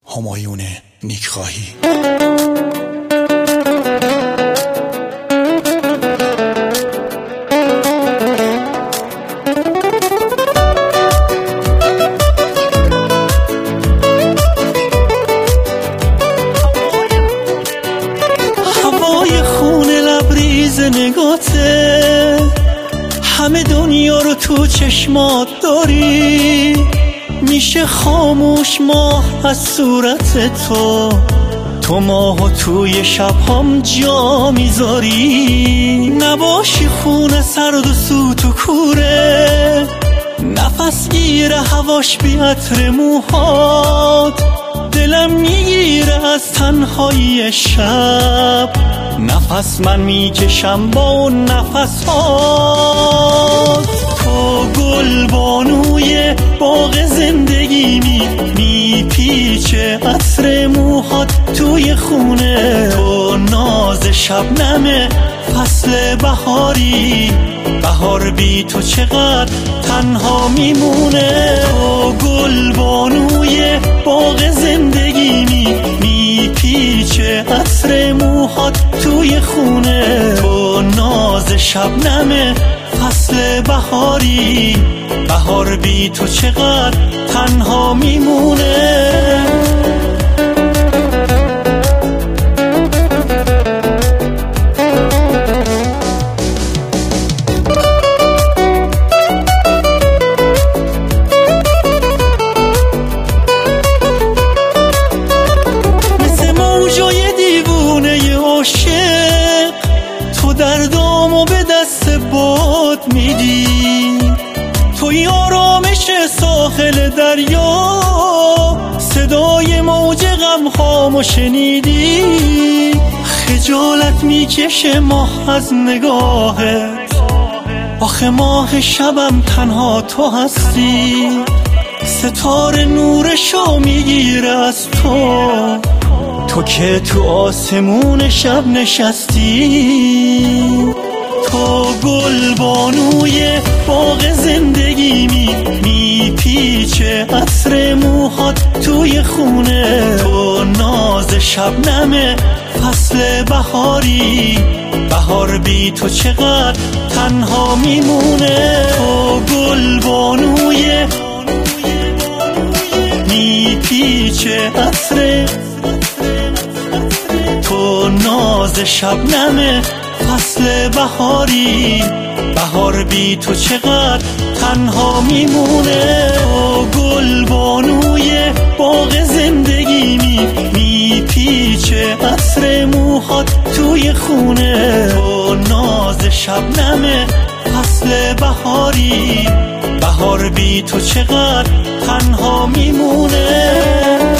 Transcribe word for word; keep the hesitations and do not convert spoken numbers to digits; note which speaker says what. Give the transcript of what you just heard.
Speaker 1: همایون نیکخواهی.
Speaker 2: هوای خون لبریز نگاته، همه دنیا رو تو چشمات داری، میشه خاموش ماه از صورت تو، تو ماهو توی شبهام جا میذاری. نباشی خونه سرد و سوت و کوره، نفس گیره هواش بی عطر موهات، دلم میگیره از تنهایی شب، نفس من میکشم با اون نفس هات. تو گل بانوی باغ زندگی می میپیچه عطر موهات توی خونه، تو ناز شبنم فصل بهاری، بهار بی تو چقدر تنها میمونه. تو گل بانوی باغ زندگی می میپیچه عطر موهات توی خونه، تو ناز شبنم فصل بهاری، بهار بی تو چقدر تنها میمونه. مثل موجای دیوونه عاشق، تو دردامو به دست باد میدی، توی آرامش ساحل دریا، صدای موج غمهامو شنیدی. خجالت میکشه ماه از نگاهت، آخه ماه شبم تنها تو هستی، ستاره نورشو میگیره از تو، تو که تو آسمون شب نشستی. تو گل بانوی باغ زندگی می میپیچه عطر موهات توی خونه، تو ناز شبنم فصل بهاری، بهار بی تو چقدر تنها میمونه. تو گل بانوی میپیچه عطر، تو ناز شبنم فصل بهاری، بهار بی تو چقدر تنها میمونه. تو گل بانوی باغ زندگی می میپیچه عطر موهات توی خونه، تو ناز شبنم فصل بهاری، بهار بی تو چقدر تنها میمونه.